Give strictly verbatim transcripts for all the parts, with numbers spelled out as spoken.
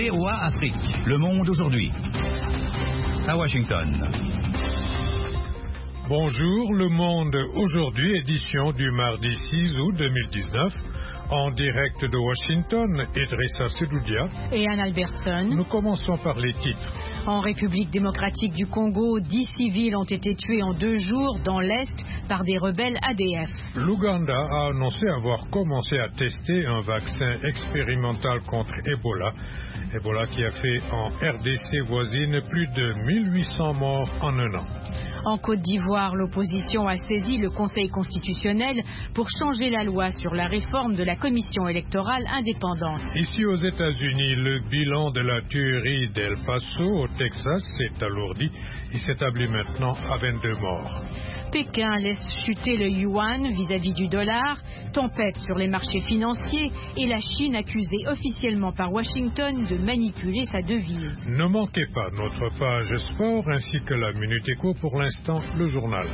V O A Afrique. Le monde aujourd'hui. À Washington. Bonjour, Le Monde aujourd'hui, édition du mardi six août deux mille dix-neuf. En direct de Washington, Idrissa Sedoudia et Anne Albertson. Nous commençons par les titres. En République démocratique du Congo, dix civils ont été tués en deux jours dans l'Est par des rebelles A D F. L'Ouganda a annoncé avoir commencé à tester un vaccin expérimental contre Ebola. Ebola qui a fait en R D C voisine plus de mille huit cents morts en un an. En Côte d'Ivoire, l'opposition a saisi le Conseil constitutionnel pour changer la loi sur la réforme de la commission électorale indépendante. Ici aux États-Unis, le bilan de la tuerie d'El Paso au Texas s'est alourdi. Il s'établit maintenant à vingt-deux morts. Pékin laisse chuter le yuan vis-à-vis du dollar, tempête sur les marchés financiers et la Chine accusée officiellement par Washington de manipuler sa devise. Ne manquez pas notre page sport ainsi que la Minute Éco, pour l'instant le journal.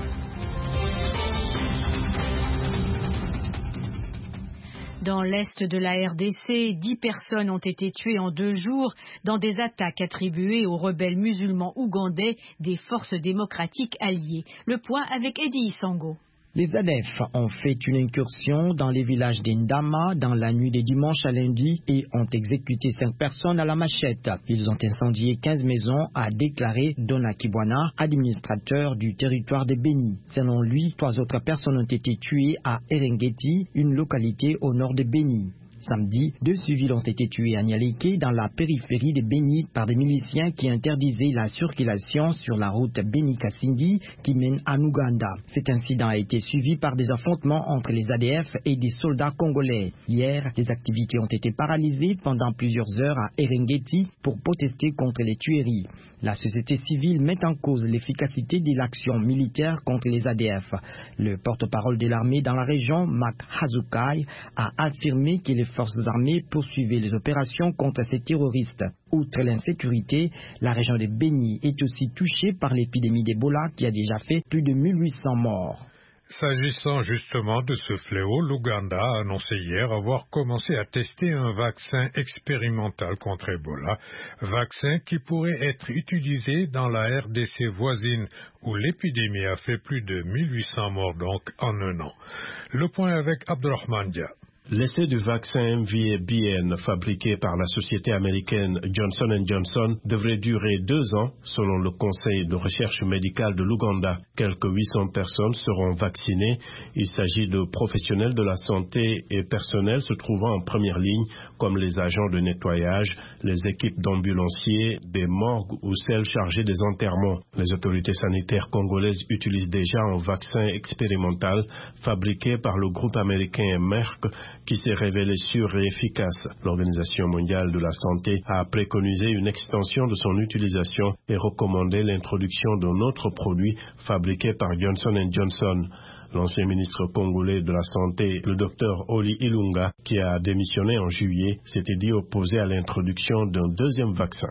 Dans l'est de la R D C, dix personnes ont été tuées en deux jours dans des attaques attribuées aux rebelles musulmans ougandais des forces démocratiques alliées. Le point avec Eddie Isango. Les A D F ont fait une incursion dans les villages d'Indama dans la nuit de dimanche à lundi et ont exécuté cinq personnes à la machette. Ils ont incendié quinze maisons, a déclaré Dona Kibwana, administrateur du territoire de Beni. Selon lui, trois autres personnes ont été tuées à Erengeti, une localité au nord de Beni. Samedi, deux civils ont été tués à Nialeke, dans la périphérie de Beni, par des miliciens qui interdisaient la circulation sur la route Beni-Kasindi qui mène à Ouganda. Cet incident a été suivi par des affrontements entre les A D F et des soldats congolais. Hier, les activités ont été paralysées pendant plusieurs heures à Erengeti pour protester contre les tueries. La société civile met en cause l'efficacité de l'action militaire contre les A D F. Le porte-parole de l'armée dans la région, Mak Hazukai, a affirmé que les forces armées poursuivaient les opérations contre ces terroristes. Outre l'insécurité, la région de Beni est aussi touchée par l'épidémie d'Ebola qui a déjà fait plus de mille huit cents morts. S'agissant justement de ce fléau, l'Ouganda a annoncé hier avoir commencé à tester un vaccin expérimental contre Ebola, vaccin qui pourrait être utilisé dans la R D C voisine où l'épidémie a fait plus de mille huit cents morts donc en un an. Le point avec Abdurrahman Dia. L'essai du vaccin M V A B N fabriqué par la société américaine Johnson and Johnson devrait durer deux ans selon le Conseil de recherche médicale de l'Ouganda. Quelques huit cents personnes seront vaccinées. Il s'agit de professionnels de la santé et personnels se trouvant en première ligne comme les agents de nettoyage, les équipes d'ambulanciers, des morgues ou celles chargées des enterrements. Les autorités sanitaires congolaises utilisent déjà un vaccin expérimental fabriqué par le groupe américain Merck qui s'est révélé sûr et efficace. L'Organisation mondiale de la santé a préconisé une extension de son utilisation et recommandé l'introduction d'un autre produit fabriqué par Johnson and Johnson. L'ancien ministre congolais de la Santé, le docteur Oli Ilunga, qui a démissionné en juillet, s'était dit opposé à l'introduction d'un deuxième vaccin.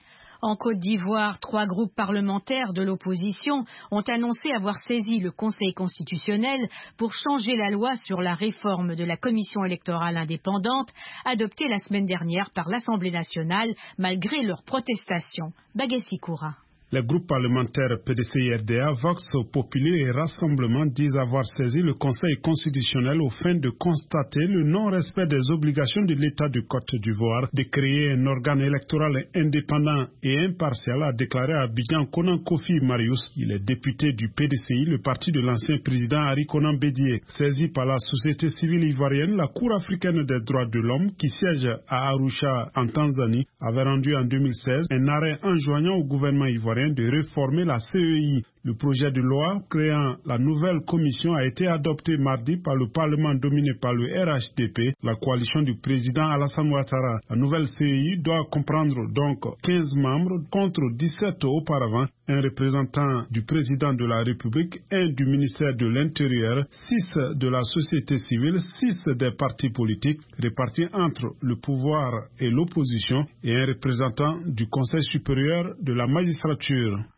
En Côte d'Ivoire, trois groupes parlementaires de l'opposition ont annoncé avoir saisi le Conseil constitutionnel pour changer la loi sur la réforme de la commission électorale indépendante adoptée la semaine dernière par l'Assemblée nationale malgré leurs protestations. Bagessi Koura. Les groupes parlementaires P D C I R D A, Vox Populi et Rassemblement disent avoir saisi le Conseil constitutionnel au fin de constater le non-respect des obligations de l'État de Côte d'Ivoire de créer un organe électoral indépendant et impartial, a déclaré à Abidjan Konan Kofi Marius. Il est député du P D C I, le parti de l'ancien président Hari Konan Bédié. Saisi par la société civile ivoirienne, la Cour africaine des droits de l'homme, qui siège à Arusha en Tanzanie, avait rendu en deux mille seize un arrêt enjoignant au gouvernement ivoirien de réformer la C E I. Le projet de loi créant la nouvelle commission a été adopté mardi par le Parlement dominé par le R H D P, la coalition du président Alassane Ouattara. La nouvelle C E I doit comprendre donc quinze membres contre dix-sept auparavant, un représentant du président de la République, un du ministère de l'Intérieur, six de la société civile, six des partis politiques, répartis entre le pouvoir et l'opposition, et un représentant du Conseil supérieur de la magistrature.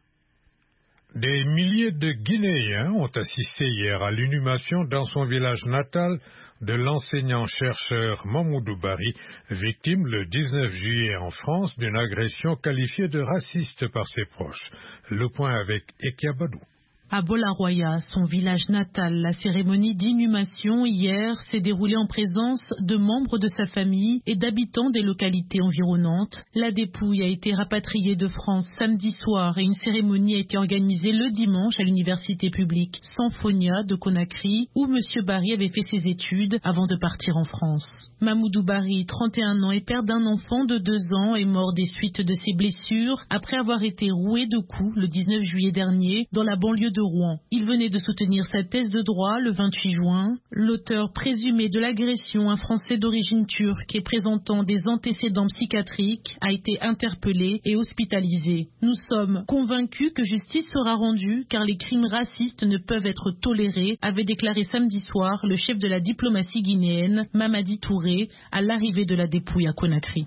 Des milliers de Guinéens ont assisté hier à l'inhumation dans son village natal de l'enseignant-chercheur Mamoudou Bari, victime le dix-neuf juillet en France d'une agression qualifiée de raciste par ses proches. Le point avec Ekia Badou. À Bolaroya, son village natal, la cérémonie d'inhumation hier s'est déroulée en présence de membres de sa famille et d'habitants des localités environnantes. La dépouille a été rapatriée de France samedi soir et une cérémonie a été organisée le dimanche à l'université publique Sanfonia de Conakry où M. Bari avait fait ses études avant de partir en France. Mamoudou Bari, trente et un ans, est père d'un enfant de deux ans, est mort des suites de ses blessures après avoir été roué de coups le dix-neuf juillet dernier dans la banlieue de Rouen. Il venait de soutenir sa thèse de droit le vingt-huit juin. L'auteur présumé de l'agression, un Français d'origine turque et présentant des antécédents psychiatriques, a été interpellé et hospitalisé. Nous sommes convaincus que justice sera rendue car les crimes racistes ne peuvent être tolérés, avait déclaré samedi soir le chef de la diplomatie guinéenne, Mamadi Touré, à l'arrivée de la dépouille à Conakry.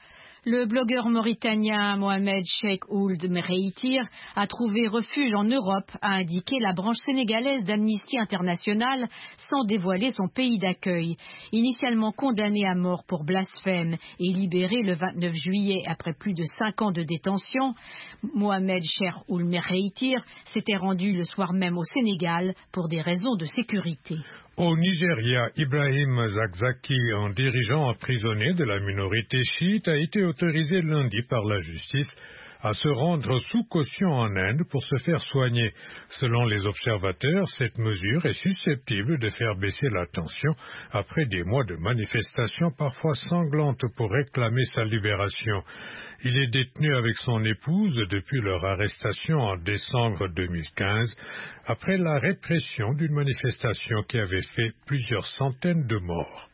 Le blogueur mauritanien Mohamed Cheikh Ould Merreitir a trouvé refuge en Europe, a indiqué la branche sénégalaise d'Amnesty International sans dévoiler son pays d'accueil. Initialement condamné à mort pour blasphème et libéré le vingt-neuf juillet après plus de cinq ans de détention, Mohamed Cheikh Ould Merreitir s'était rendu le soir même au Sénégal pour des raisons de sécurité. Au Nigeria, Ibrahim Zakzaki, un dirigeant emprisonné de la minorité chiite, a été autorisé lundi par la justice à se rendre sous caution en Inde pour se faire soigner. Selon les observateurs, cette mesure est susceptible de faire baisser la tension après des mois de manifestations parfois sanglantes pour réclamer sa libération. Il est détenu avec son épouse depuis leur arrestation en décembre deux mille quinze, après la répression d'une manifestation qui avait fait plusieurs centaines de morts.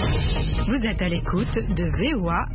Vous êtes à l'écoute de V O A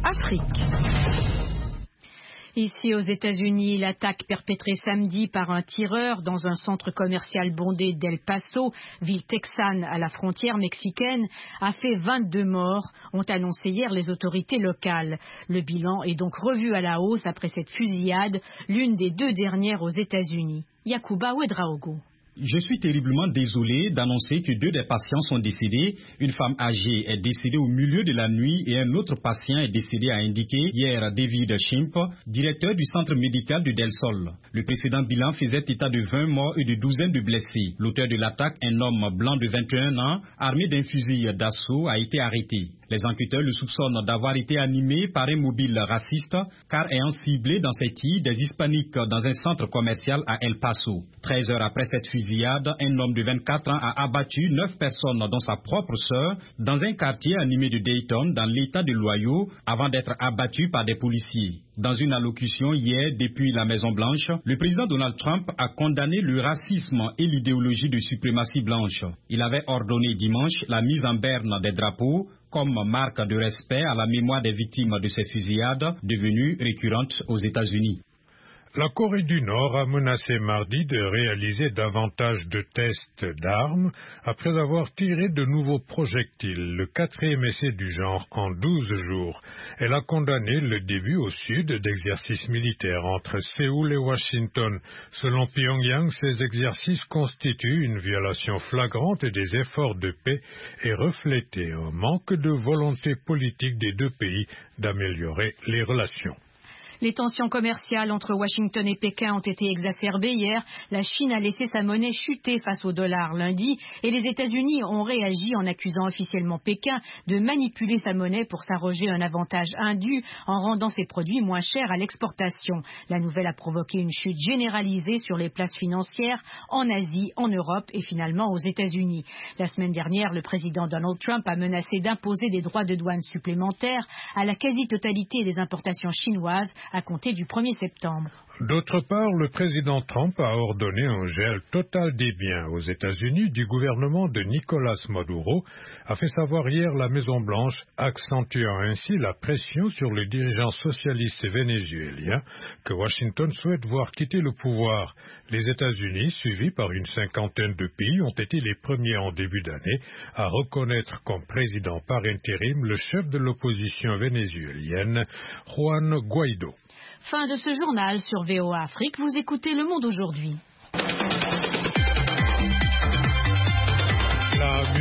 Afrique. Ici aux États-Unis, l'attaque perpétrée samedi par un tireur dans un centre commercial bondé d'El Paso, ville texane à la frontière mexicaine, a fait vingt-deux morts, ont annoncé hier les autorités locales. Le bilan est donc revu à la hausse après cette fusillade, l'une des deux dernières aux États-Unis. Yacouba Ouedraogo. Je suis terriblement désolé d'annoncer que deux des patients sont décédés. Une femme âgée est décédée au milieu de la nuit et un autre patient est décédé, a indiqué hier David Shimp, directeur du centre médical de Del Sol. Le précédent bilan faisait état de vingt morts et de douzaines de blessés. L'auteur de l'attaque, un homme blanc de vingt et un ans, armé d'un fusil d'assaut, a été arrêté. Les enquêteurs le soupçonnent d'avoir été animé par un mobile raciste, car ayant ciblé dans ses tirs des hispaniques dans un centre commercial à El Paso. treize heures après cette fusillade, un homme de vingt-quatre ans a abattu neuf personnes, dont sa propre sœur, dans un quartier animé de Dayton, dans l'état de l'Ohio, avant d'être abattu par des policiers. Dans une allocution hier depuis la Maison-Blanche, le président Donald Trump a condamné le racisme et l'idéologie de suprématie blanche. Il avait ordonné dimanche la mise en berne des drapeaux comme marque de respect à la mémoire des victimes de ces fusillades devenues récurrentes aux États-Unis. La Corée du Nord a menacé mardi de réaliser davantage de tests d'armes après avoir tiré de nouveaux projectiles, le quatrième essai du genre en douze jours. Elle a condamné le début au sud d'exercices militaires entre Séoul et Washington. Selon Pyongyang, ces exercices constituent une violation flagrante des efforts de paix et reflètent un manque de volonté politique des deux pays d'améliorer les relations. Les tensions commerciales entre Washington et Pékin ont été exacerbées hier. La Chine a laissé sa monnaie chuter face au dollar lundi et les États-Unis ont réagi en accusant officiellement Pékin de manipuler sa monnaie pour s'arroger un avantage indu en rendant ses produits moins chers à l'exportation. La nouvelle a provoqué une chute généralisée sur les places financières en Asie, en Europe et finalement aux États-Unis. La semaine dernière, le président Donald Trump a menacé d'imposer des droits de douane supplémentaires à la quasi-totalité des importations chinoises à compter du premier septembre. D'autre part, le président Trump a ordonné un gel total des biens aux États-Unis du gouvernement de Nicolás Maduro, a fait savoir hier la Maison-Blanche, accentuant ainsi la pression sur les dirigeants socialistes vénézuéliens que Washington souhaite voir quitter le pouvoir. Les États-Unis, suivis par une cinquantaine de pays, ont été les premiers en début d'année à reconnaître comme président par intérim le chef de l'opposition vénézuélienne, Juan Guaidó. Fin de ce journal sur V O A Afrique. Vous écoutez Le Monde aujourd'hui. La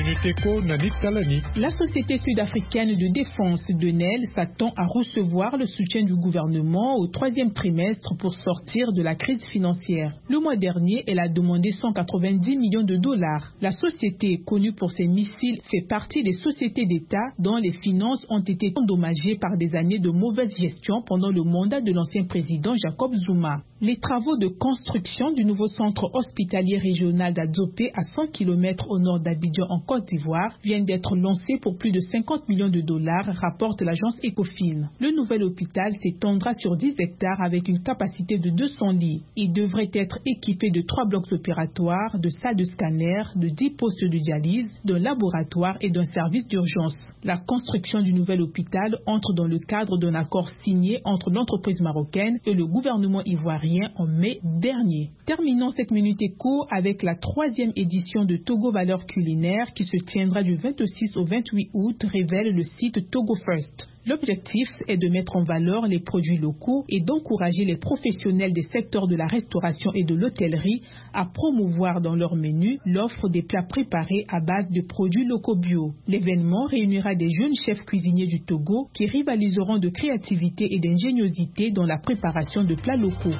Minute Éco, Nanik Talani. La société sud-africaine de défense de N E L s'attend à recevoir le soutien du gouvernement au troisième trimestre pour sortir de la crise financière. Le mois dernier, elle a demandé cent quatre-vingt-dix millions de dollars. La société, connue pour ses missiles, fait partie des sociétés d'État dont les finances ont été endommagées par des années de mauvaise gestion pendant le mandat de l'ancien président Jacob Zuma. Les travaux de construction du nouveau centre hospitalier régional d'Adzopé à cent kilomètres au nord d'Abidjan en Côte d'Ivoire viennent d'être lancés pour plus de cinquante millions de dollars, rapporte l'agence Ecofin. Le nouvel hôpital s'étendra sur dix hectares avec une capacité de deux cents lits. Il devrait être équipé de trois blocs opératoires, de salles de scanner, de dix postes de dialyse, d'un laboratoire et d'un service d'urgence. La construction du nouvel hôpital entre dans le cadre d'un accord signé entre l'entreprise marocaine et le gouvernement ivoirien en mai dernier. Terminons cette Minute Éco avec la troisième édition de Togo Valeurs Culinaires qui se tiendra du vingt-six au vingt-huit août, révèle le site Togo First. L'objectif est de mettre en valeur les produits locaux et d'encourager les professionnels des secteurs de la restauration et de l'hôtellerie à promouvoir dans leur menu l'offre des plats préparés à base de produits locaux bio. L'événement réunira des jeunes chefs cuisiniers du Togo qui rivaliseront de créativité et d'ingéniosité dans la préparation de plats locaux.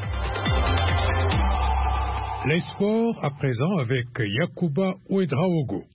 Les sports à présent avec Yacouba Ouedraogo.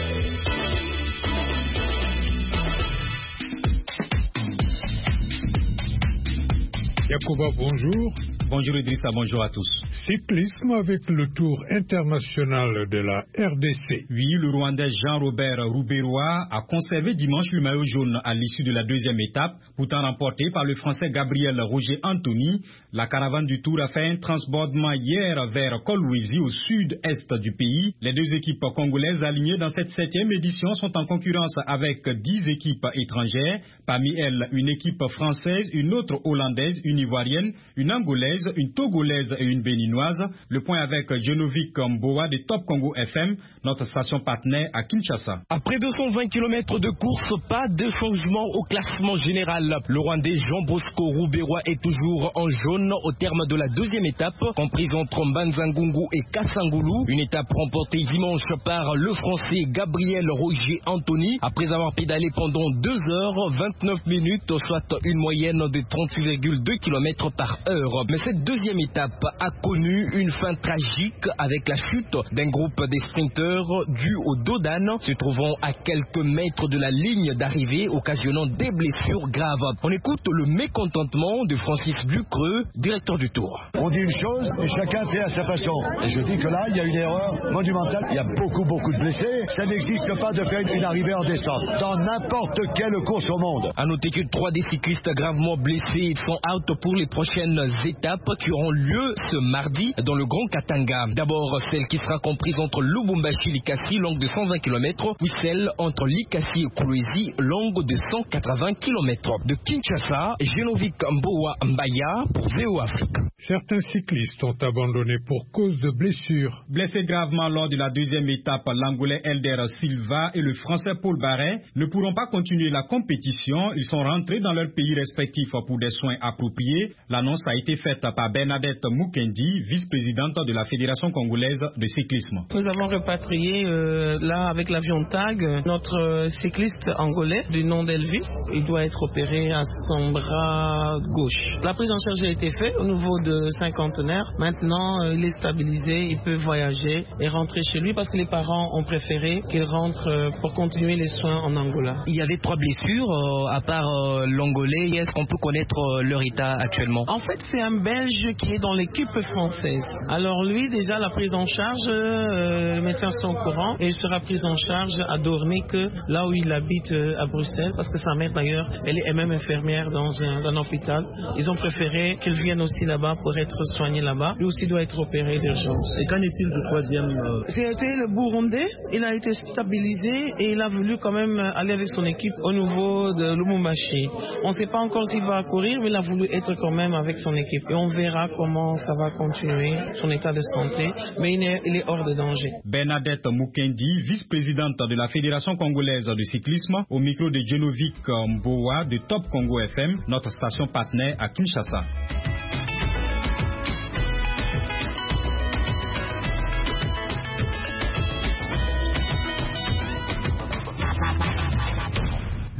Yacouba, bonjour. Bonjour Idrissa, bonjour à tous. Cyclisme avec le Tour international de la R D C. Oui, le Rwandais Jean-Robert Rouberois a conservé dimanche le maillot jaune à l'issue de la deuxième étape, pourtant remporté par le Français Gabriel Roger Anthony. La caravane du Tour a fait un transbordement hier vers Kolwezi au sud-est du pays. Les deux équipes congolaises alignées dans cette septième édition sont en concurrence avec dix équipes étrangères. Parmi elles, une équipe française, une autre hollandaise, une ivoirienne, une angolaise, une togolaise et une béninoise. Le point avec Genovic Mboa de Top Congo F M, notre station partenaire à Kinshasa. Après deux cent vingt kilomètres de course, pas de changement au classement général. Le Rwandais Jean Bosco Rouberois est toujours en jaune au terme de la deuxième étape, comprise entre Mbanzangungu et Kassangoulou. Une étape remportée dimanche par le Français Gabriel Roger Anthony, après avoir pédalé pendant deux heures vingt-neuf minutes, soit une moyenne de trente-huit virgule deux kilomètres par heure. Mais cette deuxième étape a connu une fin tragique avec la chute d'un groupe des sprinteurs dû au dos d'âne, se trouvant à quelques mètres de la ligne d'arrivée, occasionnant des blessures graves. On écoute le mécontentement de Francis Ducreux, directeur du Tour. On dit une chose et chacun fait à sa façon. Et je dis que là, il y a une erreur monumentale. Il y a beaucoup, beaucoup de blessés. Ça n'existe pas de faire une arrivée en descente dans n'importe quelle course au monde. A noter que trois des cyclistes gravement blessés sont out pour les prochaines étapes qui auront lieu ce mardi dans le Grand Katanga. D'abord, celle qui sera comprise entre Lubumbashi-Likasi, longue de cent vingt kilomètres, puis celle entre Likasi et Kolwezi, longue de cent quatre-vingts kilomètres. De Kinshasa, Genovic Mboa Mbaya pour V O Afrique. Certains cyclistes ont abandonné pour cause de blessures. Blessés gravement lors de la deuxième étape, l'Angolais Elder Silva et le Français Paul Barret ne pourront pas continuer la compétition. Ils sont rentrés dans leurs pays respectifs pour des soins appropriés. L'annonce a été faite par Bernadette Mukendi, vice-présidente de la Fédération congolaise de cyclisme. Nous avons repatrié euh, là avec l'avion TAG notre cycliste angolais du nom d'Elvis. Il doit être opéré à son bras gauche. La prise en charge a été faite au niveau de cinquantenaire. Maintenant, euh, il est stabilisé, il peut voyager et rentrer chez lui parce que les parents ont préféré qu'il rentre euh, pour continuer les soins en Angola. Il y avait trois blessures, euh, à part euh, l'Angolais. Est-ce qu'on peut connaître euh, leur état actuellement? En fait, c'est un Belge qui est dans l'équipe française. Alors lui, déjà, la prise en charge, euh, les médecins sont au courant et il sera pris en charge à Dornique, là où il habite euh, à Bruxelles, parce que sa mère, d'ailleurs, elle est même infirmière dans un, dans un hôpital. Ils ont préféré qu'il vienne aussi là-bas pour être soigné là-bas. Lui aussi doit être opéré d'urgence. Et qu'en est-il du troisième euh... C'était le Burundais. Il a été stabilisé et il a voulu quand même aller avec son équipe au niveau de Lubumbashi. On ne sait pas encore s'il va courir, mais il a voulu être quand même avec son équipe. Et on verra comment ça va continuer, son état de santé, mais il est, il est hors de danger. Bernadette Mukendi, vice-présidente de la Fédération congolaise de cyclisme, au micro de Genovic Mboa de Top Congo F M, notre station partenaire à Kinshasa.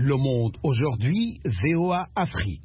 Le Monde aujourd'hui, V O A Afrique.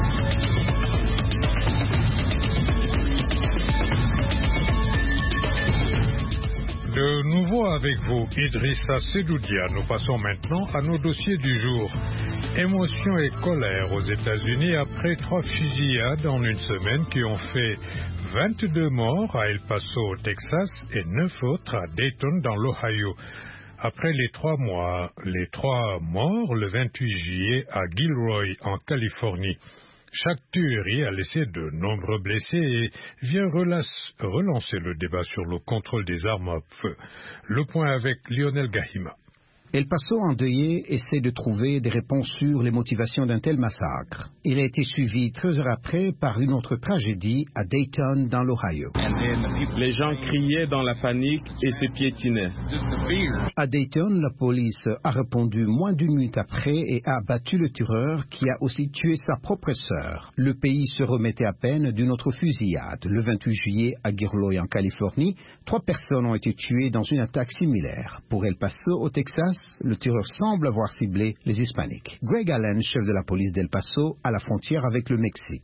De nouveau avec vous, Idrissa Sedoudia. Nous passons maintenant à nos dossiers du jour. Émotion et colère aux États-Unis après trois fusillades en une semaine qui ont fait vingt-deux morts à El Paso au Texas et neuf autres à Dayton dans l'Ohio. Après les trois mois, les trois morts le vingt-huit juillet à Gilroy en Californie. Chaque tuerie a laissé de nombreux blessés et vient relace, relancer le débat sur le contrôle des armes à feu. Le point avec Lionel Gahima. El Paso endeuillé essaie de trouver des réponses sur les motivations d'un tel massacre. Il a été suivi treize heures après par une autre tragédie à Dayton dans l'Ohio. Les gens criaient dans la panique et se piétinaient. À Dayton, la police a répondu moins d'une minute après et a abattu le tueur qui a aussi tué sa propre sœur. Le pays se remettait à peine d'une autre fusillade. Le vingt-huit juillet à Gilroy en Californie, trois personnes ont été tuées dans une attaque similaire. Pour El Paso au Texas, le tueur semble avoir ciblé les Hispaniques. Greg Allen, chef de la police d'El Paso, à la frontière avec le Mexique.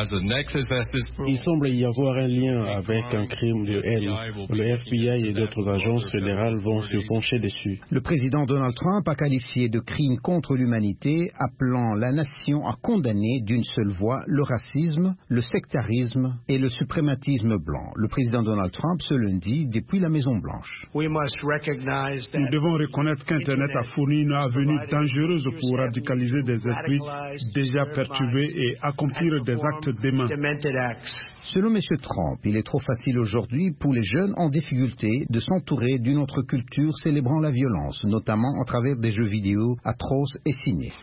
Il semble y avoir un lien avec un crime de haine. Le F B I et d'autres agences fédérales vont se pencher dessus. Le président Donald Trump a qualifié de crime contre l'humanité, appelant la nation à condamner d'une seule voix le racisme, le sectarisme et le suprématisme blanc. Le président Donald Trump ce lundi depuis la Maison-Blanche. Nous devons reconnaître qu'un Internet a fourni une avenue dangereuse pour radicaliser des esprits déjà perturbés et accomplir des actes déments. Selon M. Trump, il est trop facile aujourd'hui pour les jeunes en difficulté de s'entourer d'une autre culture célébrant la violence, notamment à travers des jeux vidéo atroces et sinistres.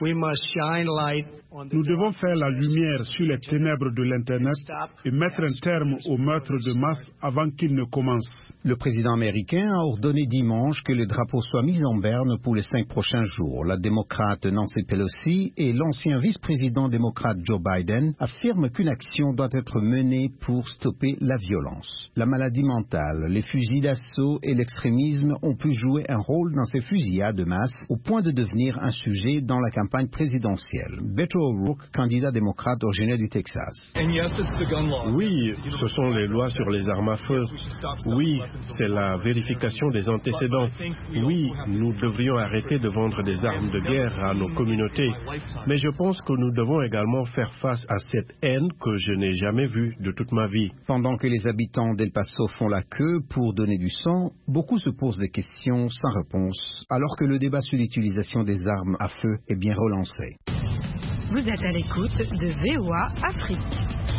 Nous devons faire la lumière sur les ténèbres de l'Internet et mettre un terme aux meurtres de masse avant qu'ils ne commencent. Le président américain a ordonné dimanche que le drapeau soit mis en berne pour les cinq prochains jours. La démocrate Nancy Pelosi et l'ancien vice-président démocrate Joe Biden affirment qu'une action doit être menée pour stopper la violence. La maladie mentale, les fusils d'assaut et l'extrémisme ont pu jouer un rôle dans ces fusillades de masse au point de devenir un sujet dans la campagne présidentielle. Beto O'Rourke, candidat démocrate originaire du Texas. Oui, ce sont les lois sur les armes à feu. Oui, c'est la vérification des antécédents. Oui, nous devrions arrêter de vendre des armes de guerre à nos communautés. Mais je pense que nous devons également faire face à cette haine que je n'ai jamais vue de toute ma vie. Pendant que les habitants d'El Paso font la queue pour donner du sang, beaucoup se posent des questions sans réponse, alors que le débat sur l'utilisation des armes à feu est bien relancé. Vous êtes à l'écoute de V O A Afrique.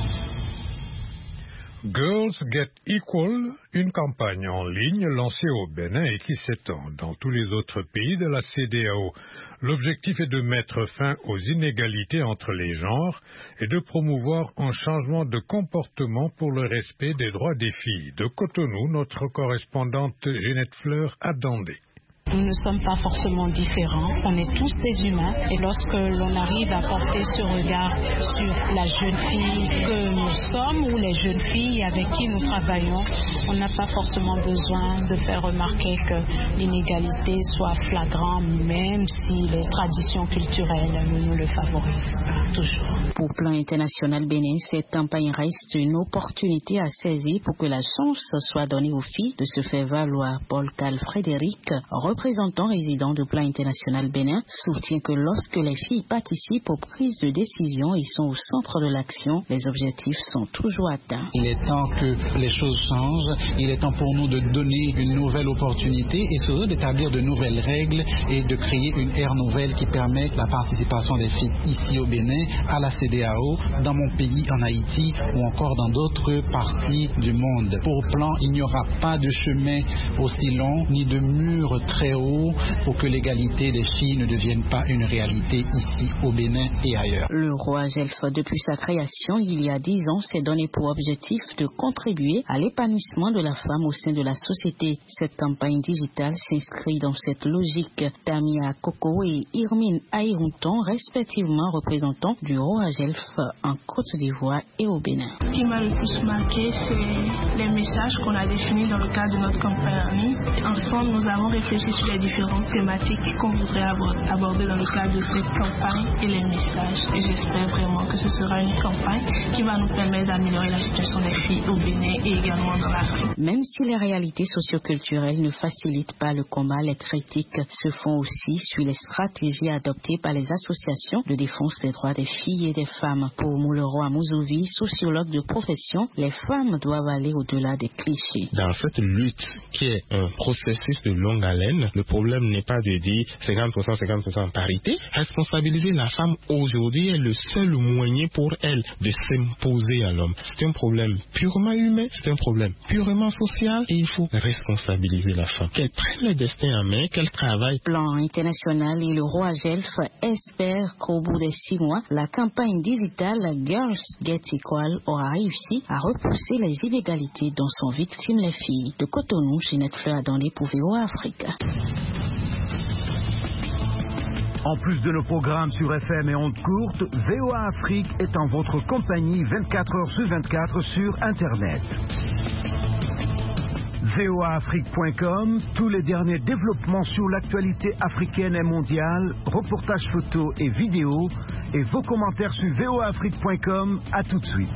Girls Get Equal, une campagne en ligne lancée au Bénin et qui s'étend dans tous les autres pays de la C D A O. L'objectif est de mettre fin aux inégalités entre les genres et de promouvoir un changement de comportement pour le respect des droits des filles. De Cotonou, notre correspondante Ginette Fleur a demandé. Nous ne sommes pas forcément différents, on est tous des humains et lorsque l'on arrive à porter ce regard sur la jeune fille que nous sommes ou les jeunes filles avec qui nous travaillons, on n'a pas forcément besoin de faire remarquer que l'inégalité soit flagrante, même si les traditions culturelles ne nous le favorisent pas toujours. Pour Plan International Bénin, cette campagne reste une opportunité à saisir pour que la chance soit donnée aux filles de se faire valoir. Paul Cal Frédéric, représentant résident du Plan International Bénin, soutient que lorsque les filles participent aux prises de décision et sont au centre de l'action, les objectifs sont toujours atteints. Il est temps que les choses changent, il est temps pour nous de donner une nouvelle opportunité et surtout d'établir de nouvelles règles et de créer une ère nouvelle qui permette la participation des filles ici au Bénin, à la C D A O, dans mon pays, en Haïti ou encore dans d'autres parties du monde. Pour Plan, il n'y aura pas de chemin aussi long ni de mur très haut pour que l'égalité des filles ne devienne pas une réalité ici au Bénin et ailleurs. Le roi Gelf, depuis sa création il y a dix ans, s'est donné pour objectif de contribuer à l'épanouissement l'épanouissement de la femme au sein de la société. Cette campagne digitale s'inscrit dans cette logique. Tamia Koko et Irmine Aïronton, respectivement représentants du Roagelf en Côte d'Ivoire et au Bénin. Ce qui m'a le plus marqué, c'est les messages qu'on a définis dans le cadre de notre campagne. Ensemble, nous avons réfléchi sur les différentes thématiques qu'on voudrait aborder dans le cadre de cette campagne et les messages. Et j'espère vraiment que ce sera une campagne qui va nous permettre d'améliorer la situation des filles au Bénin et également dans l'Afrique. Même si les réalités socioculturelles ne facilitent pas le combat, les critiques se font aussi sur les stratégies adoptées par les associations de défense des droits des filles et des femmes. Pour Moulero Amouzovi, sociologue de profession, les femmes doivent aller au-delà des clichés. Dans cette lutte qui est un processus de longue haleine, le problème n'est pas de dire cinquante pour cent, cinquante pour cent parité. Responsabiliser la femme aujourd'hui est le seul moyen pour elle de s'imposer à l'homme. C'est un problème purement humain, c'est un problème purement social et il faut responsabiliser la femme. Qu'elle prenne le destin en main, qu'elle travaille. Plan international et le Roagelf espèrent qu'au bout des six mois, la campagne digitale Girls Get Equal aura réussi à repousser les inégalités dont sont victimes les filles. De Cotonou, Ginette Fleur Adandé pour V O A Afrique. En plus de nos programmes sur F M et ondes courtes, V O A Afrique est en votre compagnie vingt-quatre heures sur vingt-quatre sur Internet. V O A Afrique point com, tous les derniers développements sur l'actualité africaine et mondiale, reportages photos et vidéos, et vos commentaires sur V O A Afrique point com. À tout de suite.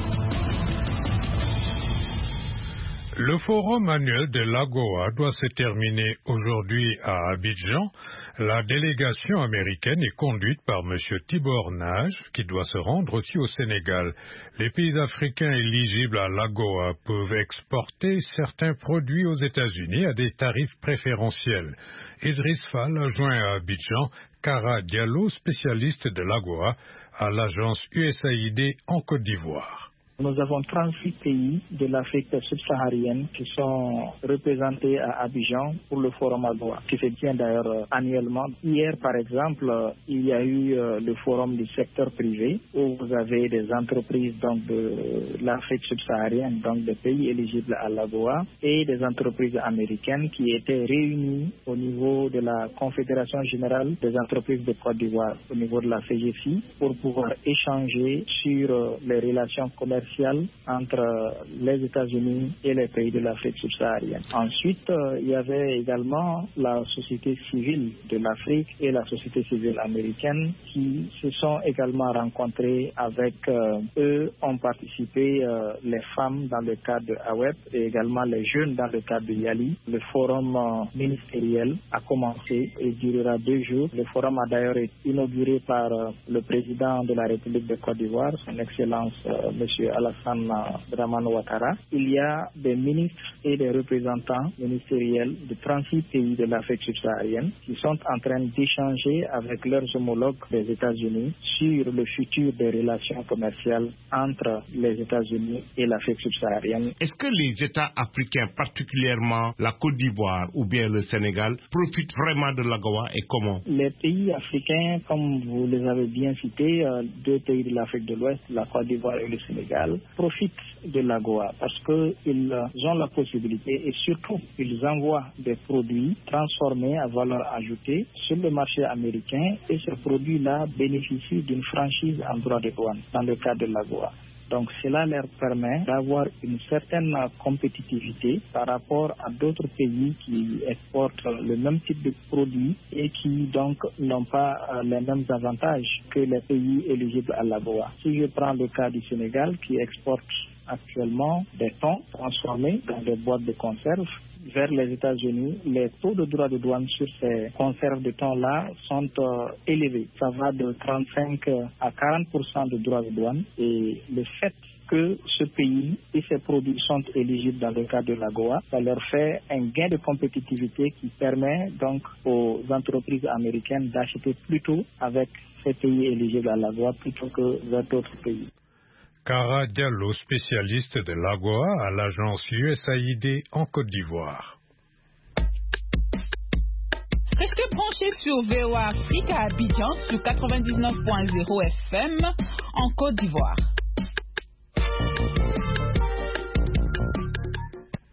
Le forum annuel de l'AGOA doit se terminer aujourd'hui à Abidjan. La délégation américaine est conduite par M. Tibor Nage, qui doit se rendre aussi au Sénégal. Les pays africains éligibles à l'AGOA peuvent exporter certains produits aux États-Unis à des tarifs préférentiels. Idriss Fall a joint à Abidjan Kara Diallo, spécialiste de l'AGOA, à l'agence U S A I D en Côte d'Ivoire. Nous avons trente-huit pays de l'Afrique subsaharienne qui sont représentés à Abidjan pour le forum AGOA, qui se tient d'ailleurs annuellement. Hier, par exemple, il y a eu le forum du secteur privé, où vous avez des entreprises donc, de l'Afrique subsaharienne, donc des pays éligibles à l'AGOA, et des entreprises américaines qui étaient réunies au niveau de la Confédération générale des entreprises de Côte d'Ivoire, au niveau de la C G C I, pour pouvoir échanger sur les relations commerciales entre les États-Unis et les pays de l'Afrique subsaharienne. Ensuite, euh, il y avait également la société civile de l'Afrique et la société civile américaine qui se sont également rencontrés avec euh, eux, ont participé euh, les femmes dans le cadre de A W E P et également les jeunes dans le cadre de YALI. Le forum euh, ministériel a commencé et durera deux jours. Le forum a d'ailleurs été inauguré par euh, le président de la République de Côte d'Ivoire, son Excellence euh, Monsieur Alassane Dramane Ouattara. Il y a des ministres et des représentants ministériels de trente-six pays de l'Afrique subsaharienne qui sont en train d'échanger avec leurs homologues des États-Unis sur le futur des relations commerciales entre les États-Unis et l'Afrique subsaharienne. Est-ce que les États africains, particulièrement la Côte d'Ivoire ou bien le Sénégal, profitent vraiment de l'AGOA et comment? Les pays africains, comme vous les avez bien cités, deux pays de l'Afrique de l'Ouest, la Côte d'Ivoire et le Sénégal, profitent de l'AGOA parce qu'ils ont la possibilité et surtout ils envoient des produits transformés à valeur ajoutée sur le marché américain et ces produits-là bénéficient d'une franchise en droit de douane dans le cadre de l'AGOA. Donc cela leur permet d'avoir une certaine compétitivité par rapport à d'autres pays qui exportent le même type de produits et qui donc n'ont pas les mêmes avantages que les pays éligibles à l'AGOA. Si je prends le cas du Sénégal qui exporte actuellement des thons transformés dans des boîtes de conserve vers les États-Unis, les taux de droit de douane sur ces conserves de thon-là sont euh, élevés. Ça va de trente-cinq à quarante pour cent de droit de douane et le fait que ce pays et ses produits sont éligibles dans le cadre de l'AGOA, ça leur fait un gain de compétitivité qui permet donc aux entreprises américaines d'acheter plutôt avec ces pays éligibles à l'AGOA plutôt que vers d'autres pays. Kara Diallo, spécialiste de l'AGOA à l'agence U S A I D en Côte d'Ivoire. Restez branchés sur V O A Afrique à Abidjan sur quatre-vingt-dix-neuf point zéro F M en Côte d'Ivoire.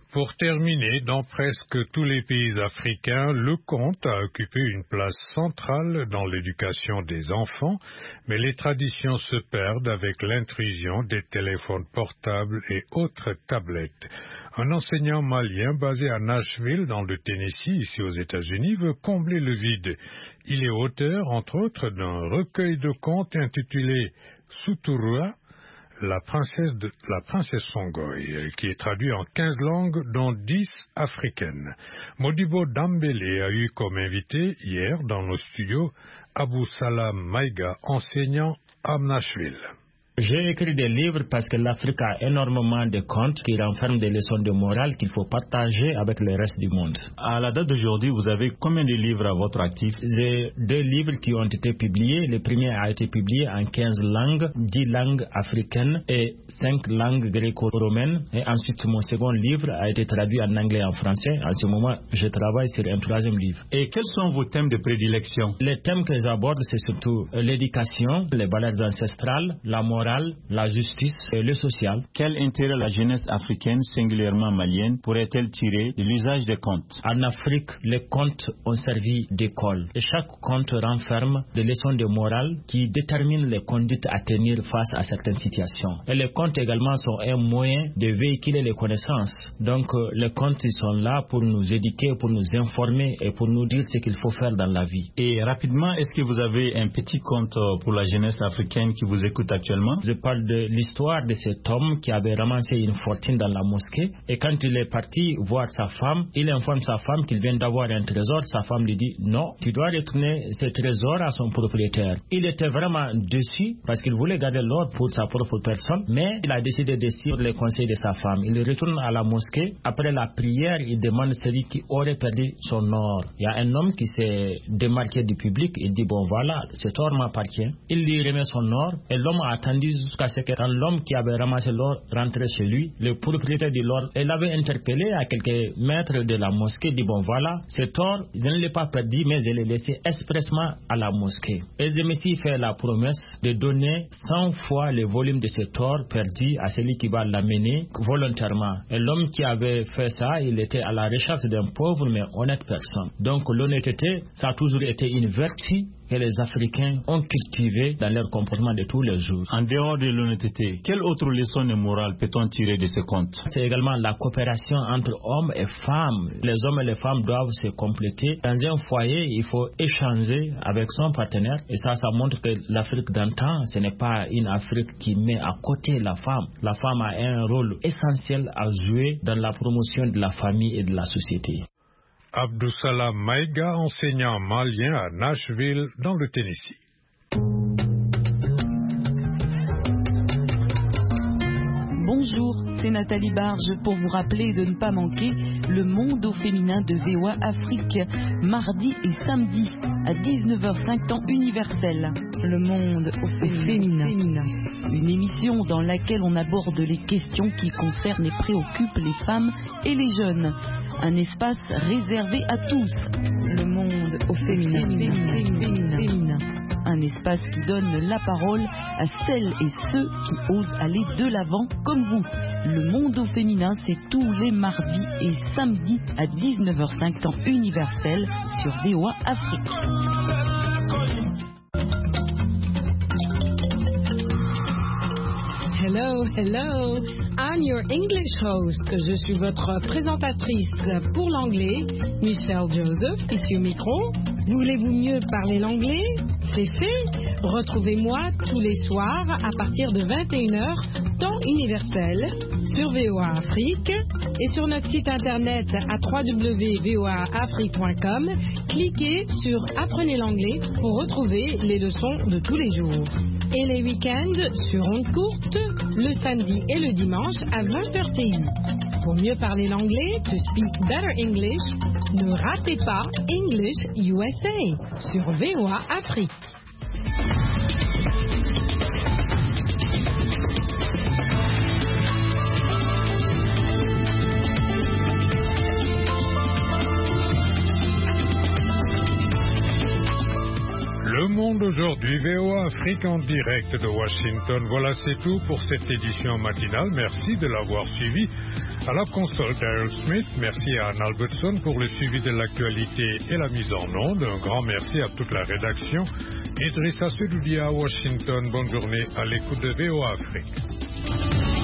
Pour terminer, dans presque tous les pays africains, le conte a occupé une place centrale dans l'éducation des enfants, mais les traditions se perdent avec l'intrusion des téléphones portables et autres tablettes. Un enseignant malien basé à Nashville, dans le Tennessee, ici aux États-Unis, veut combler le vide. Il est auteur, entre autres, d'un recueil de contes intitulé Suturua, La princesse, de, la princesse Songoï, qui est traduit en quinze langues, dont dix africaines. Modibo Dambélé a eu comme invité hier dans nos studios Abou Salam Maïga, enseignant à Nashville. J'ai écrit des livres parce que l'Afrique a énormément de contes qui renferment des leçons de morale qu'il faut partager avec le reste du monde. À la date d'aujourd'hui, vous avez combien de livres à votre actif? J'ai deux livres qui ont été publiés. Le premier a été publié en quinze langues, dix langues africaines et cinq langues gréco-romaines. Et ensuite, mon second livre a été traduit en anglais et en français. En ce moment, je travaille sur un troisième livre. Et quels sont vos thèmes de prédilection? Les thèmes que j'aborde, c'est surtout l'éducation, les valeurs ancestrales, la morale, la justice et le social. Quel intérêt la jeunesse africaine, singulièrement malienne, pourrait-elle tirer de l'usage des contes? En Afrique, les contes ont servi d'école. Et chaque conte renferme des leçons de morale qui déterminent les conduites à tenir face à certaines situations. Et les contes également sont un moyen de véhiculer les connaissances. Donc euh, les contes ils sont là pour nous éduquer, pour nous informer et pour nous dire ce qu'il faut faire dans la vie. Et rapidement, est-ce que vous avez un petit conte pour la jeunesse africaine qui vous écoute actuellement? Je parle de l'histoire de cet homme qui avait ramassé une fortune dans la mosquée et quand il est parti voir sa femme, il informe sa femme qu'il vient d'avoir un trésor. Sa femme lui dit non, tu dois retourner ce trésor à son propriétaire. Il était vraiment déçu parce qu'il voulait garder l'or pour sa propre personne, mais il a décidé de suivre les conseils de sa femme. Il retourne à la mosquée. Après la prière, il demande celui qui aurait perdu son or. Il y a un homme qui s'est démarqué du public. Il dit bon voilà, cet or m'appartient. Il lui remet son or et l'homme a attendu jusqu'à ce que quand l'homme qui avait ramassé l'or rentrait chez lui, le propriétaire de l'or, il l'avait interpellé à quelques mètres de la mosquée, dit bon voilà, cet or, je ne l'ai pas perdu, mais je l'ai laissé expressement à la mosquée. Et je me suis fait la promesse de donner cent fois le volume de cet or perdu à celui qui va l'amener volontairement. Et l'homme qui avait fait ça, il était à la recherche d'un pauvre mais honnête personne. Donc l'honnêteté, ça a toujours été une vertu que les Africains ont cultivé dans leur comportement de tous les jours. En dehors de l'honnêteté, quelle autre leçon de morale peut-on tirer de ces contes? C'est également la coopération entre hommes et femmes. Les hommes et les femmes doivent se compléter. Dans un foyer, il faut échanger avec son partenaire. Et ça, ça montre que l'Afrique d'antan, ce n'est pas une Afrique qui met à côté la femme. La femme a un rôle essentiel à jouer dans la promotion de la famille et de la société. Abdou Salam Maïga, enseignant malien à Nashville, dans le Tennessee. Bonjour, c'est Nathalie Barge pour vous rappeler de ne pas manquer le monde au féminin de V O A Afrique, mardi et samedi à dix-neuf heures cinq temps universel. Le monde au féminin. féminin. Une émission dans laquelle on aborde les questions qui concernent et préoccupent les femmes et les jeunes. Un espace réservé à tous. Le monde au féminin. féminin, féminin, féminin. Un espace qui donne la parole à celles et ceux qui osent aller de l'avant comme vous. Le monde au féminin, c'est tous les mardis et samedis à dix-neuf heures cinq temps universel sur V O A Afrique. Hello, hello. I'm your English host. Je suis votre présentatrice pour l'anglais, Michelle Joseph, ici au micro. Voulez-vous mieux parler l'anglais? C'est fait. Retrouvez-moi tous les soirs à partir de vingt et une heures, temps universel, sur V O A Afrique et sur notre site internet à w w w point v o a afrique point com. Cliquez sur Apprenez l'anglais pour retrouver les leçons de tous les jours. Et les week-ends sur ondes courtes, le samedi et le dimanche à vingt heures T U. Pour mieux parler l'anglais, to speak better English, ne ratez pas English U S A sur V O A Afrique. Le monde aujourd'hui. aujourd'hui. V O A Afrique en direct de Washington. Voilà, c'est tout pour cette édition matinale. Merci de l'avoir suivi. À la console, Daryl Smith. Merci à Anne Albertson pour le suivi de l'actualité et la mise en onde. Un grand merci à toute la rédaction. Idrissa Sedoudi à Washington. Bonne journée à l'écoute de V O A Afrique.